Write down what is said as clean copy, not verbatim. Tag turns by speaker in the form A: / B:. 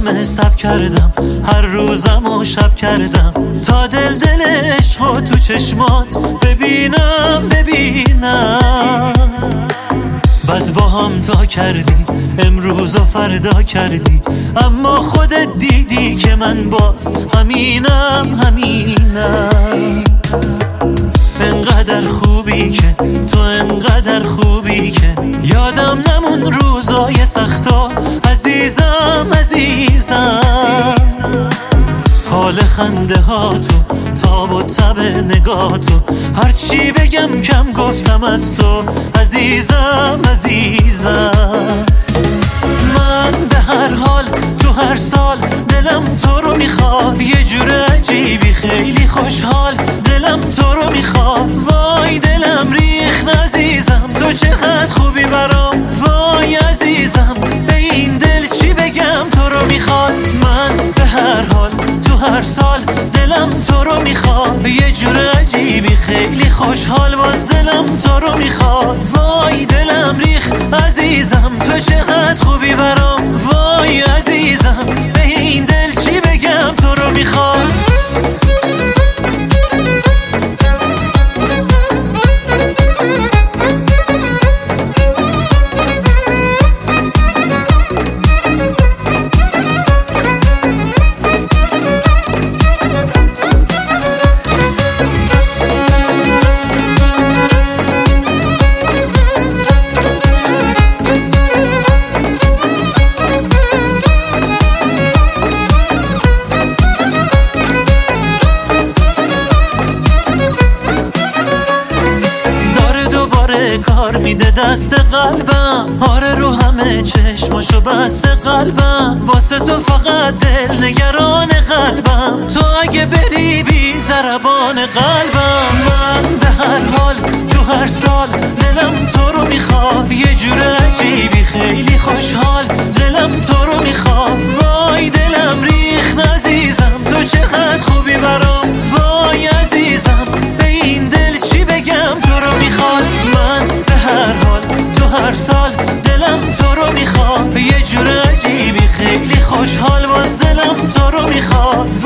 A: همه سب کردم، هر روزم و شب کردم تا دل عشقو تو چشمات ببینم. بد با هم تا کردی، امروز و فردا کردی، اما خودت دیدی که من باز همینم. انقدر خوبی که تو، انقدر خوبی که یادم نمون روزای سختا. عزیزم حال خنده ها تو، تاب و تب نگاه تو، هرچی بگم کم گفتم از تو. عزیزم من به هر حال تو هر سال دلم تو رو میخواد، یه جور عجیبی خیلی خوشحال دلم تو رو میخواد. وای دلم ریخت عزیزم، تو چقدر خوبی برام. وای عزیزم به این دل چی بگم تو رو میخواد. من به هر حال تو هر سال دلم تو رو میخواد، یه جور عجیبی خیلی خوشحال باز دلم تو رو میخواد. وای دلم ریخت عزیزم، تو چقدر خوبی برام. وای عزیزم به این دل چی بگم تو رو میخواد. کار میده دست قلبم، آره رو همه چشماشو بسته قلبم. واسه تو فقط دل نگران قلبم، تو اگه بری بی ضربان قلبم. من به هر حال تو هر سال دلم تو رو میخواد، یه جور عجیبی خیلی خوشحال دلم تو رو میخواد. وای دلم ریخت عزیزم، تو چقدر خوبی برام. وای عزیزم به این دل چی بگم تو رو میخواد. من به هر حال تو هر سال دلم تو رو میخواد، یه جور عجیبی خیلی خوشحال باز دلم تو رو میخواد.